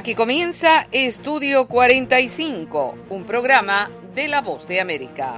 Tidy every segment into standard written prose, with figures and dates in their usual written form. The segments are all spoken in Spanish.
Aquí comienza Estudio 45, un programa de La Voz de América.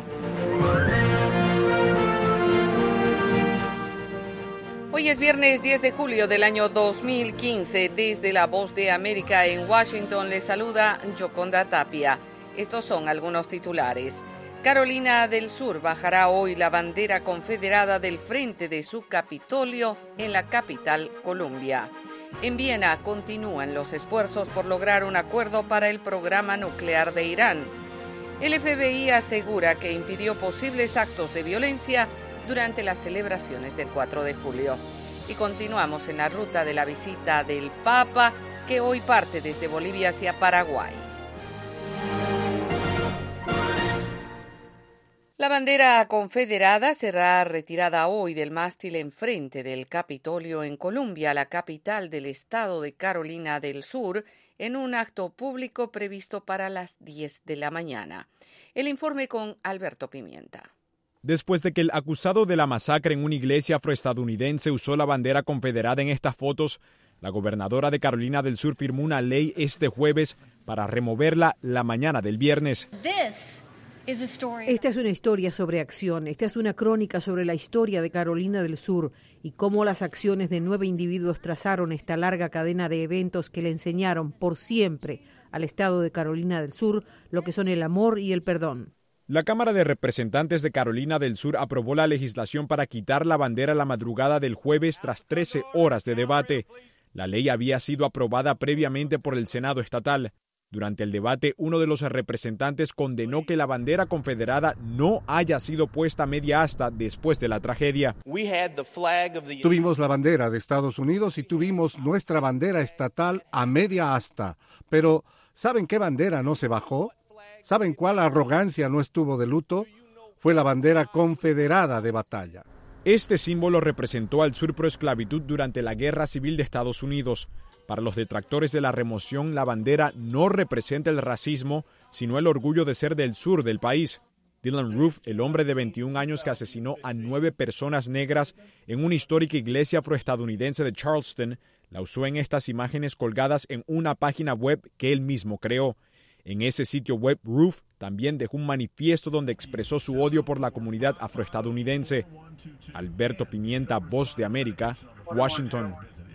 Hoy es viernes 10 de julio del año 2015. Desde La Voz de América en Washington les saluda Yoconda Tapia. Estos son algunos titulares. Carolina del Sur bajará hoy la bandera confederada del frente de su Capitolio en la capital, Colombia. En Viena continúan los esfuerzos por lograr un acuerdo para el programa nuclear de Irán. El FBI asegura que impidió posibles actos de violencia durante las celebraciones del 4 de julio. Y continuamos en la ruta de la visita del Papa, que hoy parte desde Bolivia hacia Paraguay. La bandera confederada será retirada hoy del mástil enfrente del Capitolio en Colombia, la capital del estado de Carolina del Sur, en un acto público previsto para las 10 de la mañana. El informe con Alberto Pimienta. Después de que el acusado de la masacre en una iglesia afroestadounidense usó la bandera confederada en estas fotos, la gobernadora de Carolina del Sur firmó una ley este jueves para removerla la mañana del viernes. Esta es una historia sobre acción. Esta es una crónica sobre la historia de Carolina del Sur y cómo las acciones de 9 individuos trazaron esta larga cadena de eventos que le enseñaron por siempre al estado de Carolina del Sur lo que son el amor y el perdón. La Cámara de Representantes de Carolina del Sur aprobó la legislación para quitar la bandera la madrugada del jueves tras 13 horas de debate. La ley había sido aprobada previamente por el Senado estatal. Durante el debate, uno de los representantes condenó que la bandera confederada no haya sido puesta a media asta después de la tragedia. Tuvimos la bandera de Estados Unidos y tuvimos nuestra bandera estatal a media asta. Pero, ¿saben qué bandera no se bajó? ¿Saben cuál arrogancia no estuvo de luto? Fue la bandera confederada de batalla. Este símbolo representó al sur pro esclavitud durante la Guerra Civil de Estados Unidos. Para los detractores de la remoción, la bandera no representa el racismo, sino el orgullo de ser del sur del país. Dylan Roof, el hombre de 21 años que asesinó a 9 personas negras en una histórica iglesia afroestadounidense de Charleston, la usó en estas imágenes colgadas en una página web que él mismo creó. En ese sitio web, Roof también dejó un manifiesto donde expresó su odio por la comunidad afroestadounidense. Alberto Pimienta, Voz de América, Washington.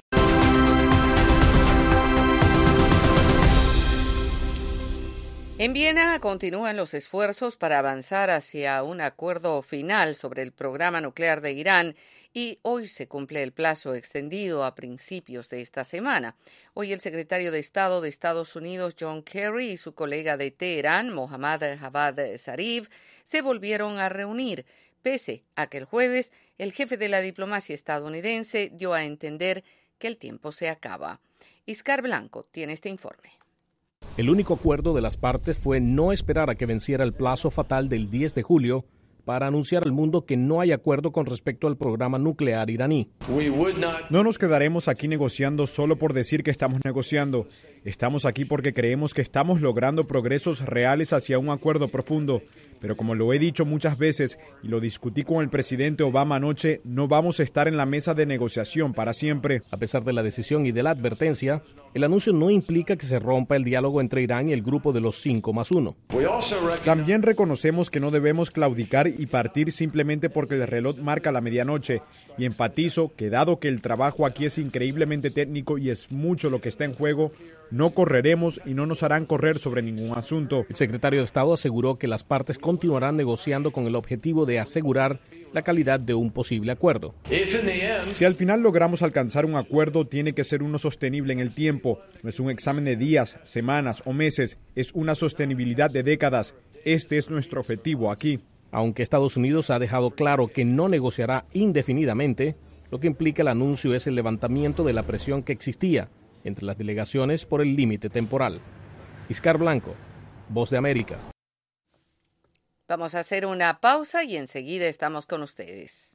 En Viena continúan los esfuerzos para avanzar hacia un acuerdo final sobre el programa nuclear de Irán y hoy se cumple el plazo extendido a principios de esta semana. Hoy el secretario de Estado de Estados Unidos, John Kerry, y su colega de Teherán, Mohammad Javad Zarif, se volvieron a reunir, pese a que el jueves el jefe de la diplomacia estadounidense dio a entender que el tiempo se acaba. Iscar Blanco tiene este informe. El único acuerdo de las partes fue no esperar a que venciera el plazo fatal del 10 de julio para anunciar al mundo que no hay acuerdo con respecto al programa nuclear iraní. No nos quedaremos aquí negociando solo por decir que estamos negociando. Estamos aquí porque creemos que estamos logrando progresos reales hacia un acuerdo profundo. Pero como lo he dicho muchas veces y lo discutí con el presidente Obama anoche, no vamos a estar en la mesa de negociación para siempre. A pesar de la decisión y de la advertencia, el anuncio no implica que se rompa el diálogo entre Irán y el grupo de los 5+1. También reconocemos que no debemos claudicar y partir simplemente porque el reloj marca la medianoche. Y enfatizo que dado que el trabajo aquí es increíblemente técnico y es mucho lo que está en juego, no correremos y no nos harán correr sobre ningún asunto. El secretario de Estado aseguró que las partes continuarán negociando con el objetivo de asegurar la calidad de un posible acuerdo. Si al final logramos alcanzar un acuerdo, tiene que ser uno sostenible en el tiempo. No es un examen de días, semanas o meses, es una sostenibilidad de décadas. Este es nuestro objetivo aquí. Aunque Estados Unidos ha dejado claro que no negociará indefinidamente, lo que implica el anuncio es el levantamiento de la presión que existía entre las delegaciones por el límite temporal. Iscar Blanco, Voz de América. Vamos a hacer una pausa y enseguida estamos con ustedes.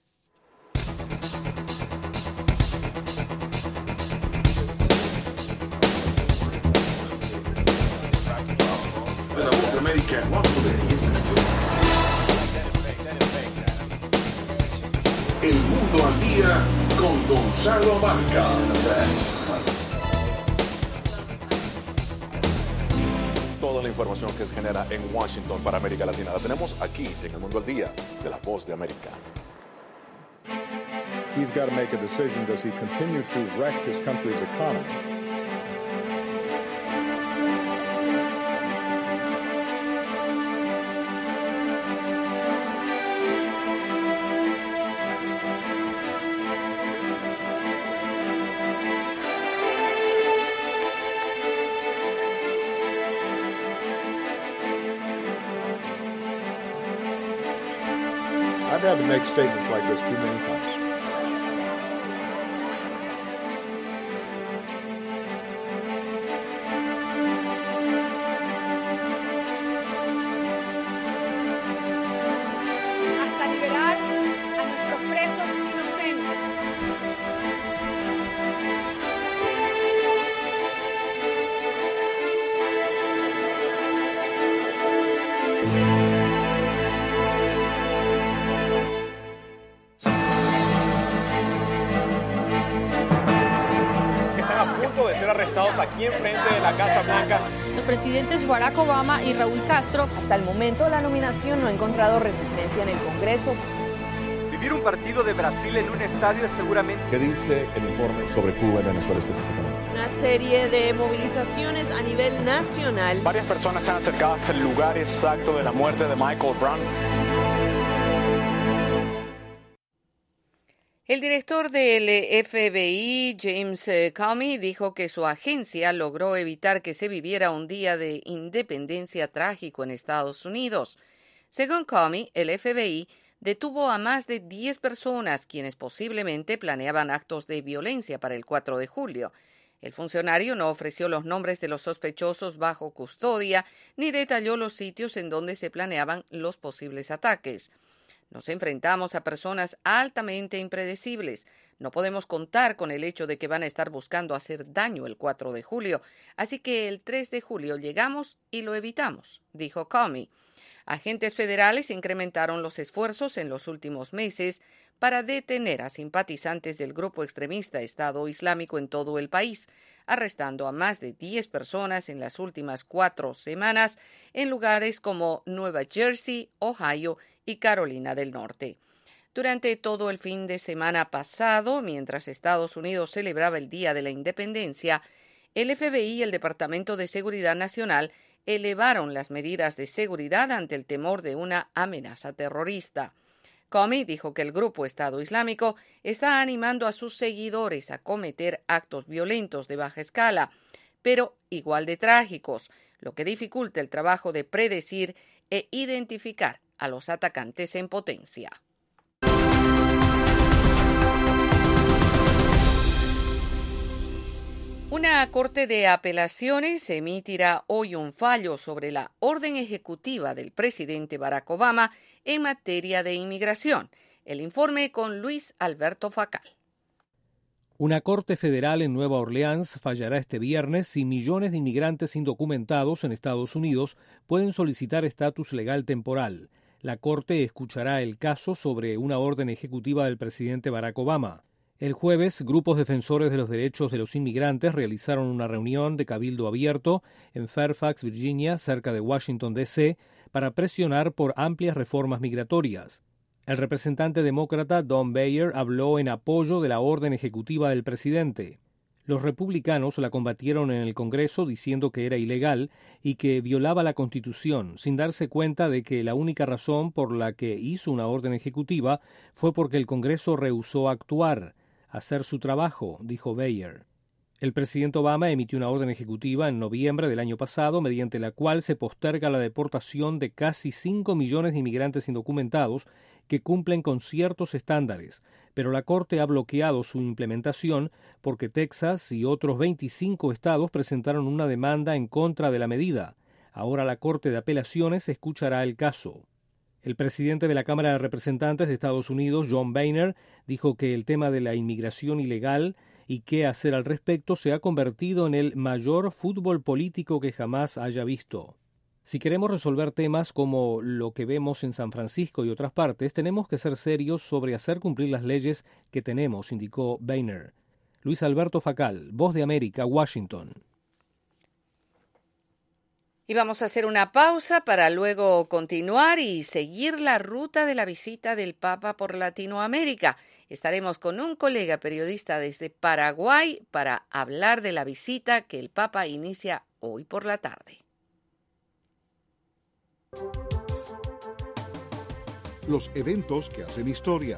La Voz de América en Washington. El Mundo al Día con Gonzalo Abarca. toda la información que se genera en Washington para América Latina la tenemos aquí en El Mundo al Día de La Voz de América. He's got to make a decision. Does he continue to wreck his country's economy? I've had to make statements like this too many times. Hasta liberar a nuestros presos inocentes. De ser arrestados aquí enfrente de la Casa Blanca. Los presidentes Barack Obama y Raúl Castro. Hasta el momento la nominación no ha encontrado resistencia en el Congreso. Vivir un partido de Brasil en un estadio es seguramente... ¿Qué dice el informe sobre Cuba y Venezuela específicamente? Una serie de movilizaciones a nivel nacional. Varias personas se han acercado hasta el lugar exacto de la muerte de Michael Brown. El director del FBI, James Comey, dijo que su agencia logró evitar que se viviera un día de independencia trágico en Estados Unidos. Según Comey, el FBI detuvo a más de 10 personas quienes posiblemente planeaban actos de violencia para el 4 de julio. El funcionario no ofreció los nombres de los sospechosos bajo custodia ni detalló los sitios en donde se planeaban los posibles ataques. Nos enfrentamos a personas altamente impredecibles. No podemos contar con el hecho de que van a estar buscando hacer daño el 4 de julio. Así que el 3 de julio llegamos y lo evitamos, dijo Comey. Agentes federales incrementaron los esfuerzos en los últimos meses para detener a simpatizantes del grupo extremista Estado Islámico en todo el país, arrestando a más de 10 personas en las últimas 4 semanas en lugares como Nueva Jersey, Ohio y Carolina del Norte. Durante todo el fin de semana pasado, mientras Estados Unidos celebraba el Día de la Independencia, el FBI y el Departamento de Seguridad Nacional elevaron las medidas de seguridad ante el temor de una amenaza terrorista. Comey dijo que el grupo Estado Islámico está animando a sus seguidores a cometer actos violentos de baja escala, pero igual de trágicos, lo que dificulta el trabajo de predecir e identificar a los atacantes en potencia. Una corte de apelaciones emitirá hoy un fallo sobre la orden ejecutiva del presidente Barack Obama en materia de inmigración. El informe con Luis Alberto Facal. Una corte federal en Nueva Orleans fallará este viernes si millones de inmigrantes indocumentados en Estados Unidos pueden solicitar estatus legal temporal. La corte escuchará el caso sobre una orden ejecutiva del presidente Barack Obama. El jueves, grupos defensores de los derechos de los inmigrantes realizaron una reunión de cabildo abierto en Fairfax, Virginia, cerca de Washington, D.C., para presionar por amplias reformas migratorias. El representante demócrata Don Beyer habló en apoyo de la orden ejecutiva del presidente. Los republicanos la combatieron en el Congreso diciendo que era ilegal y que violaba la Constitución, sin darse cuenta de que la única razón por la que hizo una orden ejecutiva fue porque el Congreso rehusó actuar. Hacer su trabajo, dijo Beyer. El presidente Obama emitió una orden ejecutiva en noviembre del año pasado, mediante la cual se posterga la deportación de casi 5 millones de inmigrantes indocumentados que cumplen con ciertos estándares, pero la Corte ha bloqueado su implementación porque Texas y otros 25 estados presentaron una demanda en contra de la medida. Ahora la Corte de Apelaciones escuchará el caso. El presidente de la Cámara de Representantes de Estados Unidos, John Boehner, dijo que el tema de la inmigración ilegal y qué hacer al respecto se ha convertido en el mayor fútbol político que jamás haya visto. Si queremos resolver temas como lo que vemos en San Francisco y otras partes, tenemos que ser serios sobre hacer cumplir las leyes que tenemos, indicó Boehner. Luis Alberto Facal, Voz de América, Washington. Y vamos a hacer una pausa para luego continuar y seguir la ruta de la visita del Papa por Latinoamérica. Estaremos con un colega periodista desde Paraguay para hablar de la visita que el Papa inicia hoy por la tarde. Los eventos que hacen historia.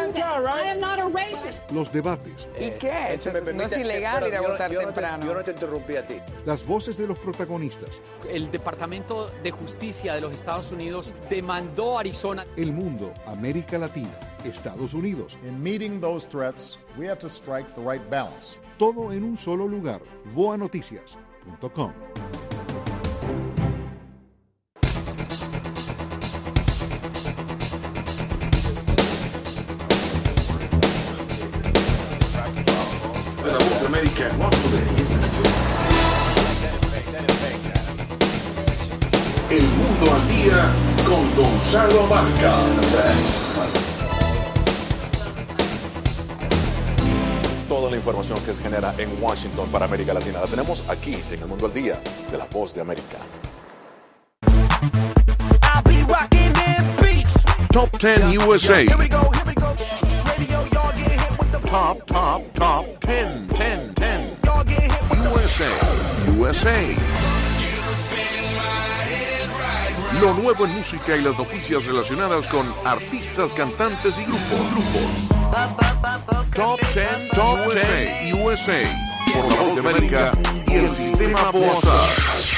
Los debates. ¿Y qué? No es ilegal ir a votar temprano. Yo no te interrumpí a ti. Las voces de los protagonistas. El Departamento de Justicia de los Estados Unidos demandó a Arizona. El mundo, América Latina, Estados Unidos. In meeting those threats, we have to strike the right balance. Todo en un solo lugar. voanoticias.com. El Mundo al Día con Gonzalo Abarca. Toda la información que se genera en Washington para América Latina la tenemos aquí en El Mundo al Día de La Voz de América. Top 10 USA. Top 10. USA. Lo nuevo en música y las noticias relacionadas con artistas, cantantes y grupos. Top 10 USA. Por La Voz de América y el sistema Boazar.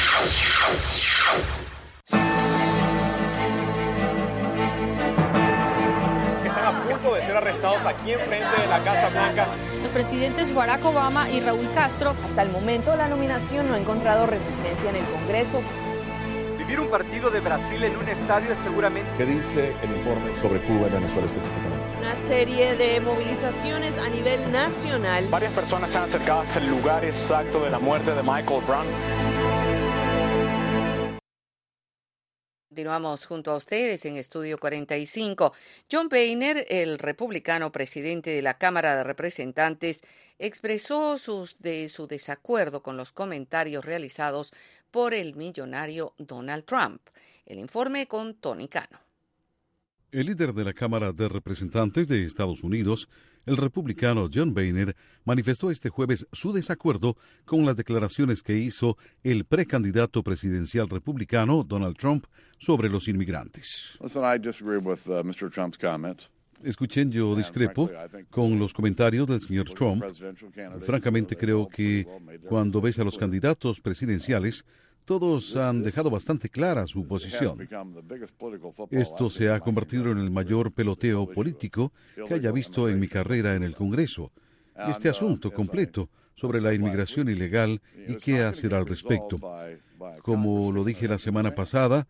De ser arrestados aquí enfrente de la Casa Blanca. Los presidentes Barack Obama y Raúl Castro. Hasta el momento, la nominación no ha encontrado resistencia en el Congreso. Vivir un partido de Brasil en un estadio es seguramente... ¿Qué dice el informe sobre Cuba y Venezuela específicamente? Una serie de movilizaciones a nivel nacional. Varias personas se han acercado hasta el lugar exacto de la muerte de Michael Brown. Continuamos junto a ustedes en Estudio 45. John Boehner, el republicano presidente de la Cámara de Representantes, expresó su desacuerdo con los comentarios realizados por el millonario Donald Trump. El informe con Tony Cano. El líder de la Cámara de Representantes de Estados Unidos, el republicano John Boehner, manifestó este jueves su desacuerdo con las declaraciones que hizo el precandidato presidencial republicano Donald Trump sobre los inmigrantes. Escuchen, yo discrepo con los comentarios del señor Trump. Francamente, creo que cuando ves a los candidatos presidenciales, todos han dejado bastante clara su posición. Esto se ha convertido en el mayor peloteo político que haya visto en mi carrera en el Congreso. Este asunto completo sobre la inmigración ilegal y qué hacer al respecto. Como lo dije la semana pasada,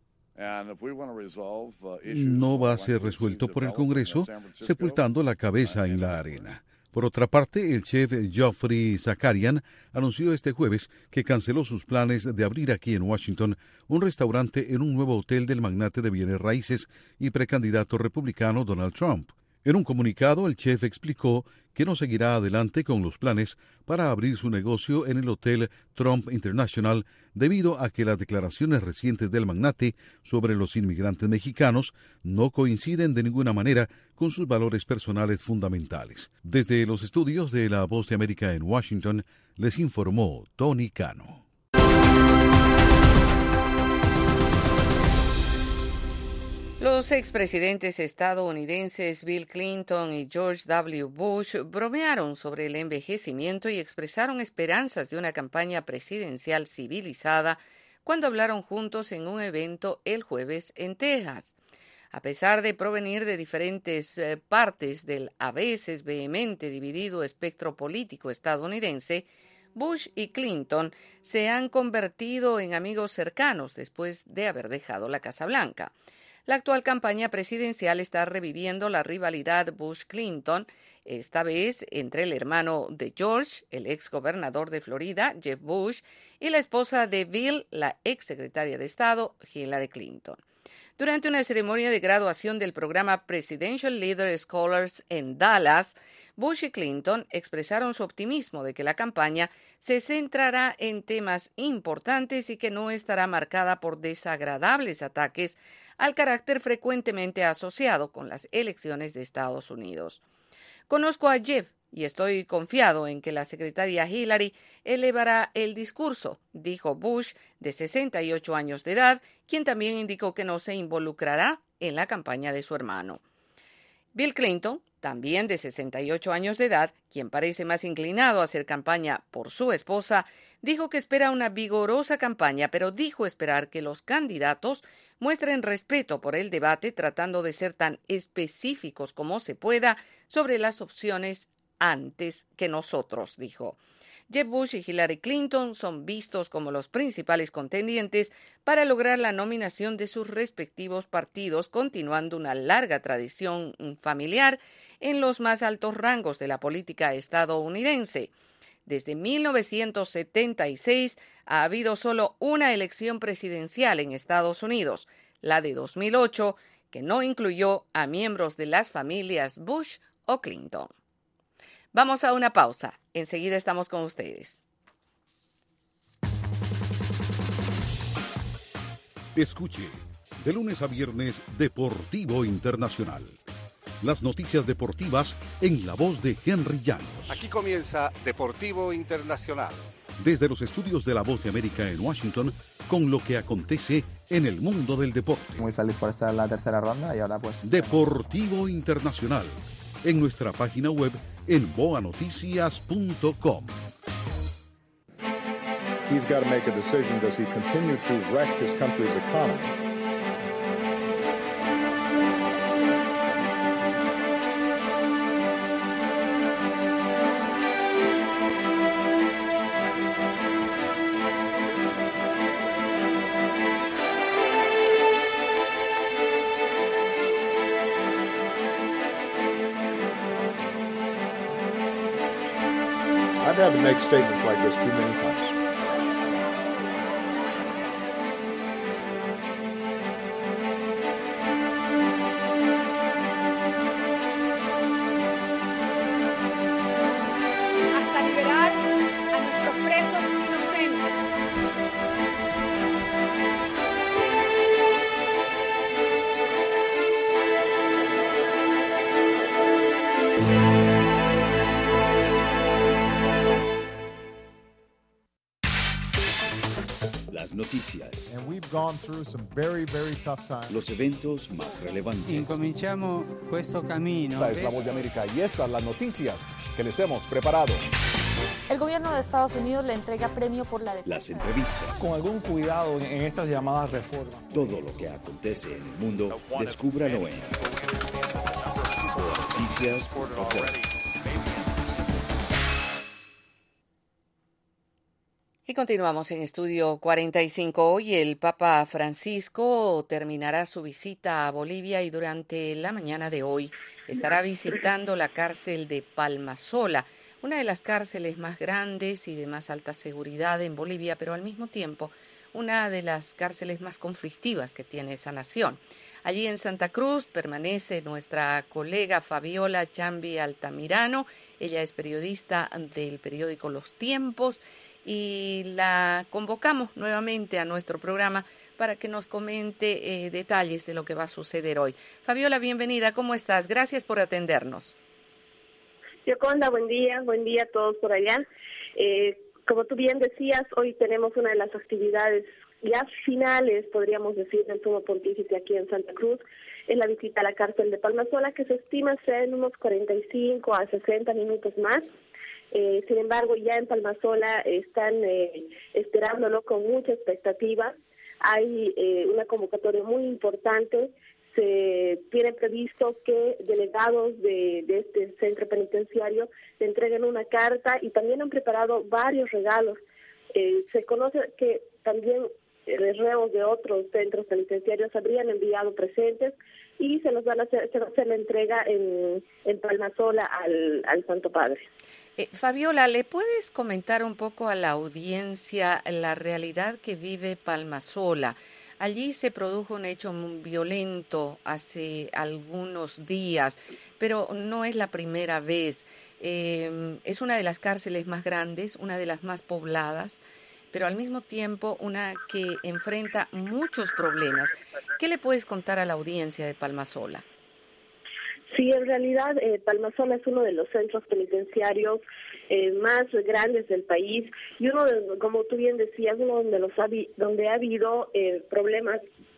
no va a ser resuelto por el Congreso sepultando la cabeza en la arena. Por otra parte, el chef Geoffrey Zakarian anunció este jueves que canceló sus planes de abrir aquí en Washington un restaurante en un nuevo hotel del magnate de bienes raíces y precandidato republicano Donald Trump. En un comunicado, el chef explicó que no seguirá adelante con los planes para abrir su negocio en el Hotel Trump International debido a que las declaraciones recientes del magnate sobre los inmigrantes mexicanos no coinciden de ninguna manera con sus valores personales fundamentales. Desde los estudios de La Voz de América en Washington, les informó Tony Cano. Los expresidentes estadounidenses Bill Clinton y George W. Bush bromearon sobre el envejecimiento y expresaron esperanzas de una campaña presidencial civilizada cuando hablaron juntos en un evento el jueves en Texas. A pesar de provenir de diferentes partes del a veces vehemente dividido espectro político estadounidense, Bush y Clinton se han convertido en amigos cercanos después de haber dejado la Casa Blanca. La actual campaña presidencial está reviviendo la rivalidad Bush-Clinton, esta vez entre el hermano de George, el exgobernador de Florida, Jeb Bush, y la esposa de Bill, la exsecretaria de Estado, Hillary Clinton. Durante una ceremonia de graduación del programa Presidential Leader Scholars en Dallas, Bush y Clinton expresaron su optimismo de que la campaña se centrará en temas importantes y que no estará marcada por desagradables ataques al carácter frecuentemente asociado con las elecciones de Estados Unidos. Conozco a Jeb y estoy confiado en que la secretaria Hillary elevará el discurso, dijo Bush, de 68 años de edad, quien también indicó que no se involucrará en la campaña de su hermano. Bill Clinton, también de 68 años de edad, quien parece más inclinado a hacer campaña por su esposa, dijo que espera una vigorosa campaña, pero dijo esperar que los candidatos muestren respeto por el debate, tratando de ser tan específicos como se pueda sobre las opciones antes que nosotros, dijo. Jeb Bush y Hillary Clinton son vistos como los principales contendientes para lograr la nominación de sus respectivos partidos, continuando una larga tradición familiar en los más altos rangos de la política estadounidense. Desde 1976 ha habido solo una elección presidencial en Estados Unidos, la de 2008, que no incluyó a miembros de las familias Bush o Clinton. Vamos a una pausa. Enseguida estamos con ustedes. Escuche, de lunes a viernes, Deportivo Internacional. Las noticias deportivas en la voz de Henry Llanos. Aquí comienza Deportivo Internacional. Desde los estudios de La Voz de América en Washington, con lo que acontece en el mundo del deporte. Muy feliz por estar en la tercera ronda y ahora pues... Deportivo Internacional. En nuestra página web en boanoticias.com. He's got to make a decision. Does he continue to wreck his country's economy? I've had to make statements like this too many times. Hasta liberar a nuestros presos inocentes. Las noticias. And we've gone through some very, very tough times. Los eventos más relevantes. Incominciamo questo cammino. Esta es La Voz de América y estas las noticias que les hemos preparado. El gobierno de Estados Unidos le entrega premio por la defensa. Las entrevistas. Con algún cuidado en estas llamadas reformas. Todo lo que acontece en el mundo, descúbralo en boanoticias.com. Y continuamos en Estudio 45. Hoy el Papa Francisco terminará su visita a Bolivia y durante la mañana de hoy estará visitando la cárcel de Palmasola, una de las cárceles más grandes y de más alta seguridad en Bolivia, pero al mismo tiempo una de las cárceles más conflictivas que tiene esa nación. Allí en Santa Cruz permanece nuestra colega Fabiola Chambi Altamirano. Ella es periodista del periódico Los Tiempos y la convocamos nuevamente a nuestro programa para que nos comente detalles de lo que va a suceder hoy. Fabiola, bienvenida, ¿cómo estás? Gracias por atendernos. Yoconda, buen día a todos por allá. Como tú bien decías, hoy tenemos una de las actividades ya finales, podríamos decir, del Sumo Pontífice aquí en Santa Cruz, es la visita a la cárcel de Palmasola, que se estima ser en unos 45 a 60 minutos más. Sin embargo, ya en Palmasola están esperándolo con mucha expectativa. Hay una convocatoria muy importante. Se tiene previsto que delegados de este centro penitenciario le entreguen una carta y también han preparado varios regalos. Se conoce que también reos de otros centros penitenciarios habrían enviado presentes y se va a hacer la entrega en Palmasola al Santo Padre. Fabiola, ¿le puedes comentar un poco a la audiencia la realidad que vive Palmasola? Allí se produjo un hecho violento hace algunos días, pero no es la primera vez. Es una de las cárceles más grandes, una de las más pobladas, pero al mismo tiempo una que enfrenta muchos problemas. ¿Qué le puedes contar a la audiencia de Palmasola? Sí, en realidad Palmasola es uno de los centros penitenciarios más grandes del país y uno, como tú bien decías, uno donde ha habido problemas.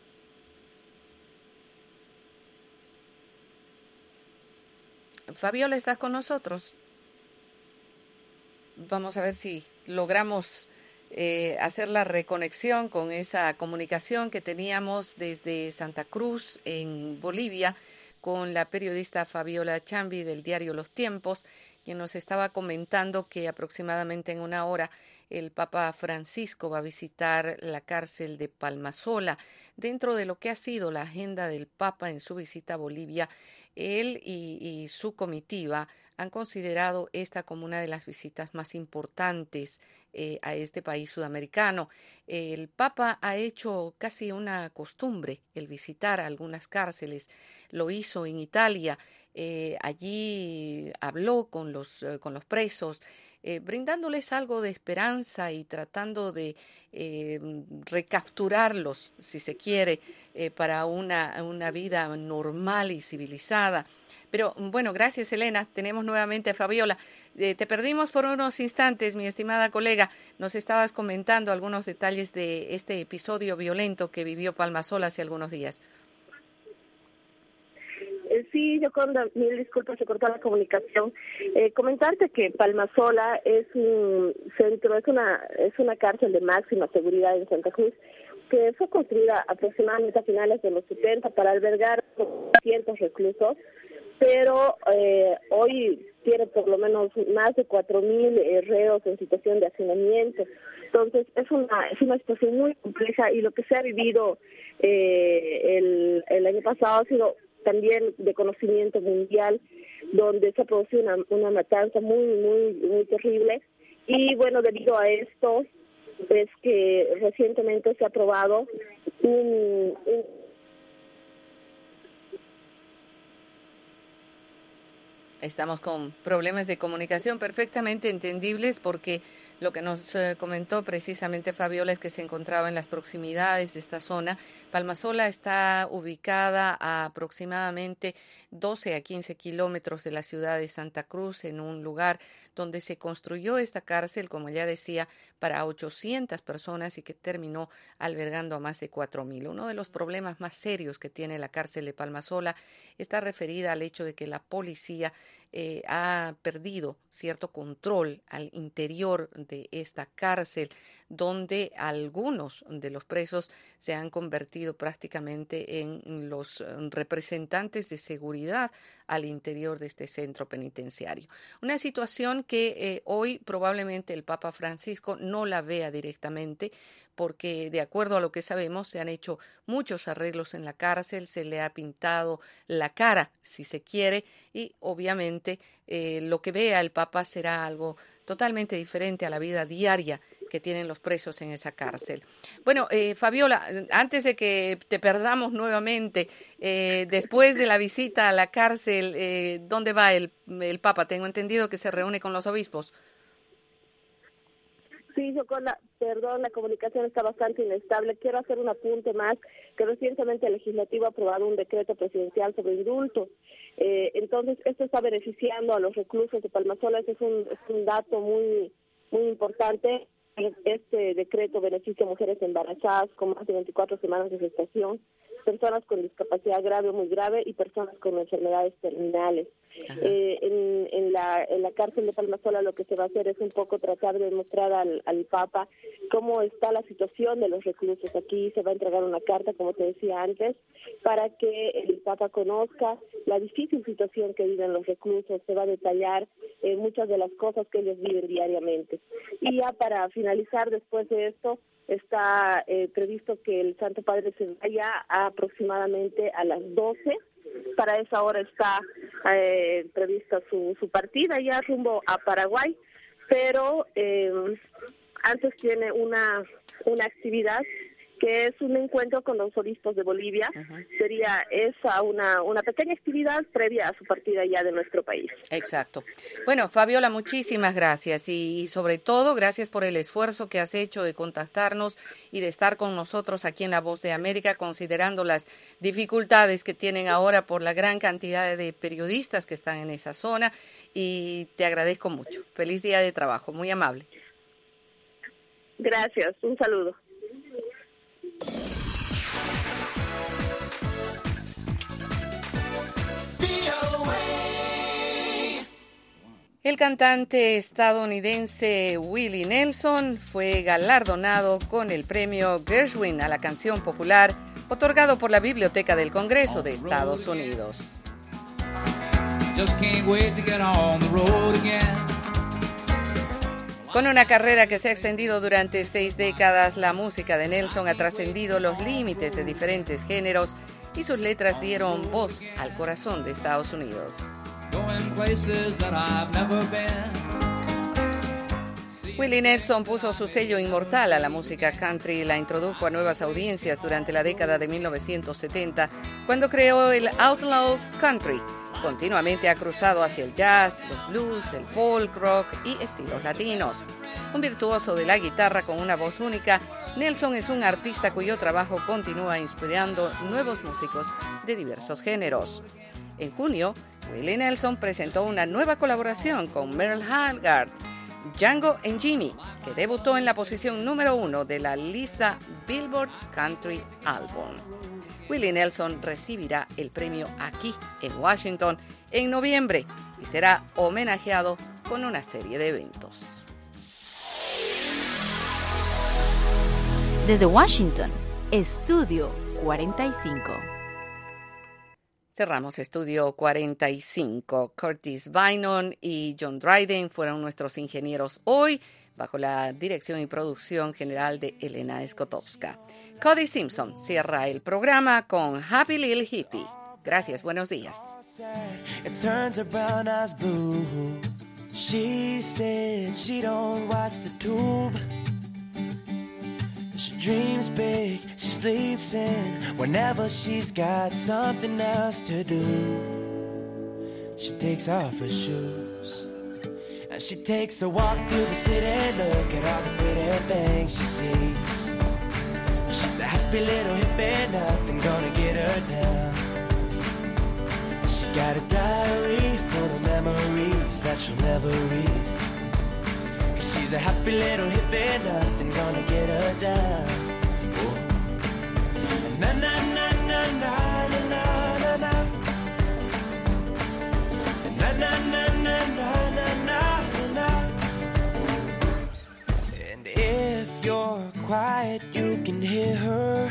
Fabiola, ¿estás con nosotros? Vamos a ver si logramos hacer la reconexión con esa comunicación que teníamos desde Santa Cruz, en Bolivia, con la periodista Fabiola Chambi del diario Los Tiempos, quien nos estaba comentando que aproximadamente en una hora el Papa Francisco va a visitar la cárcel de Palmasola. Dentro de lo que ha sido la agenda del Papa en su visita a Bolivia, él y su comitiva han considerado esta como una de las visitas más importantes a este país sudamericano. El Papa ha hecho casi una costumbre el visitar algunas cárceles. Lo hizo en Italia. Allí habló con los presos, brindándoles algo de esperanza y tratando de recapturarlos, si se quiere, para una vida normal y civilizada. Pero bueno, gracias Elena, tenemos nuevamente a Fabiola. Te perdimos por unos instantes, mi estimada colega. Nos estabas comentando algunos detalles de este episodio violento que vivió Palmasola hace algunos días. Sí, Yoconda, mil disculpas, se cortó la comunicación. Comentarte que Palmasola es un centro, es una cárcel de máxima seguridad en Santa Cruz, que fue construida aproximadamente a finales de los 70 para albergar 200 reclusos, pero hoy tiene por lo menos más de 4.000 reos en situación de hacinamiento. Entonces es una situación muy compleja y lo que se ha vivido el año pasado ha sido también de conocimiento mundial, donde se ha producido una matanza muy terrible. Y bueno, debido a esto es que recientemente se ha aprobado Estamos con problemas de comunicación perfectamente entendibles porque lo que nos comentó precisamente Fabiola es que se encontraba en las proximidades de esta zona. Palmasola está ubicada a aproximadamente 12 a 15 kilómetros de la ciudad de Santa Cruz, en un lugar donde se construyó esta cárcel, como ya decía, para 800 personas y que terminó albergando a más de 4.000. Uno de los problemas más serios que tiene la cárcel de Palmasola está referida al hecho de que la policía ha perdido cierto control al interior de esta cárcel, donde algunos de los presos se han convertido prácticamente en los representantes de seguridad al interior de este centro penitenciario. Una situación que hoy probablemente el Papa Francisco no la vea directamente, porque de acuerdo a lo que sabemos se han hecho muchos arreglos en la cárcel, se le ha pintado la cara, si se quiere, y obviamente lo que vea el Papa será algo totalmente diferente a la vida diaria que tienen los presos en esa cárcel. Bueno, Fabiola, antes de que te perdamos nuevamente, después de la visita a la cárcel, ¿dónde va el Papa? Tengo entendido que se reúne con los obispos. Sí, la comunicación está bastante inestable. Quiero hacer un apunte más, que recientemente el Legislativo ha aprobado un decreto presidencial sobre indultos. Entonces, esto está beneficiando a los reclusos de Palmasola. Ese es un dato muy importante. Este decreto beneficia a mujeres embarazadas con más de 24 semanas de gestación, personas con discapacidad grave o muy grave y personas con enfermedades terminales. En la cárcel de Palmasola lo que se va a hacer es un poco tratar de mostrar al Papa cómo está la situación de los reclusos. Aquí se va a entregar una carta, como te decía antes, para que el Papa conozca la difícil situación que viven los reclusos. Se va a detallar muchas de las cosas que ellos viven diariamente. Y ya para finalizar, después de esto, está previsto que el Santo Padre se vaya aproximadamente a las 12. Para esa hora está prevista su partida ya rumbo a Paraguay, pero antes tiene una actividad que es un encuentro con los obispos de Bolivia. Sería esa una pequeña actividad previa a su partida ya de nuestro país. Exacto. Bueno, Fabiola, muchísimas gracias y sobre todo gracias por el esfuerzo que has hecho de contactarnos y de estar con nosotros aquí en La Voz de América, considerando las dificultades que tienen ahora por la gran cantidad de periodistas que están en esa zona, y te agradezco mucho. Feliz día de trabajo, muy amable. Gracias, un saludo. El cantante estadounidense Willie Nelson fue galardonado con el premio Gershwin a la canción popular, otorgado por la Biblioteca del Congreso de Estados Unidos. Con una carrera que se ha extendido durante 6 décadas, la música de Nelson ha trascendido los límites de diferentes géneros y sus letras dieron voz al corazón de Estados Unidos. Willie Nelson puso su sello inmortal a la música country y la introdujo a nuevas audiencias durante la década de 1970, cuando creó el Outlaw Country. Continuamente ha cruzado hacia el jazz, los blues, el folk rock y estilos latinos. Un virtuoso de la guitarra con una voz única, Nelson es un artista cuyo trabajo continúa inspirando nuevos músicos de diversos géneros. En junio, Willie Nelson presentó una nueva colaboración con Merle Haggard, Django and Jimmy, que debutó en la posición número 1 de la lista Billboard Country Album. Willie Nelson recibirá el premio aquí en Washington en noviembre y será homenajeado con una serie de eventos. Desde Washington, Estudio 45. Cerramos Estudio 45. Curtis Bynum y John Dryden fueron nuestros ingenieros hoy, bajo la dirección y producción general de Elena Skotowska. Cody Simpson cierra el programa con Happy Little Hippie. Gracias, buenos días. It turns her brown eyes blue. She said she don't watch the tube. She dreams big, she sleeps in whenever she's got something else to do. She takes off her shoes and she takes a walk through the city. Look at all the pretty things she sees. She's a happy little hippie, nothing gonna get her down. She got a diary full of memories that she'll never read. She's a happy little hippie, nothing gonna get her down. Oh. Na na na na na na na na. Na na na na na na na. And if you're quiet, you can hear her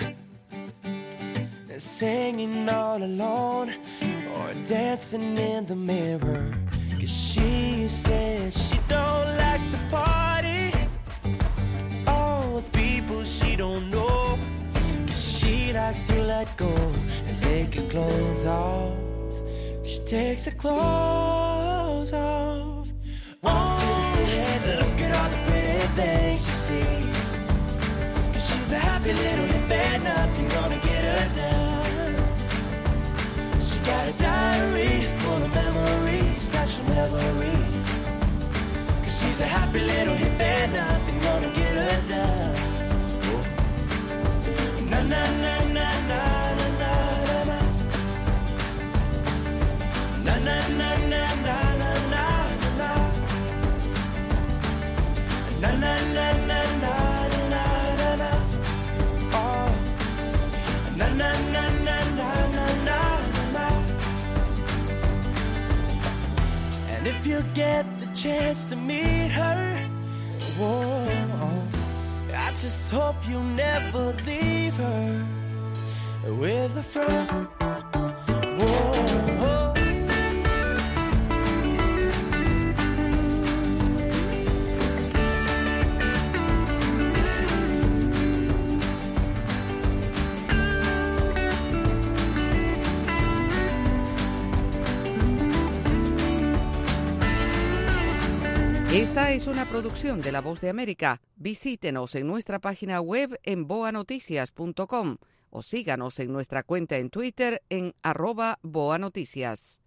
singing all alone or dancing in the mirror. 'Cause she said she don't like to party. All the people she don't know. 'Cause she likes to let go and take her clothes off. She takes her clothes off. Oh, look at all the pretty things she sees. 'Cause she's a happy little hippie, nothing gonna get her down. She got a diary full of memories that she'll never read. 'Cause she's a happy little hippie, nothing gonna get her down. Oh. Na na na na na na na na. Na na na na na na na na. Na na na na na na na na. Oh. Na na na na na na na. And if you get the chance to meet her, whoa, I just hope you never leave her with a frown. Whoa. Esta es una producción de La Voz de América. Visítenos en nuestra página web en boanoticias.com o síganos en nuestra cuenta en Twitter en @boanoticias.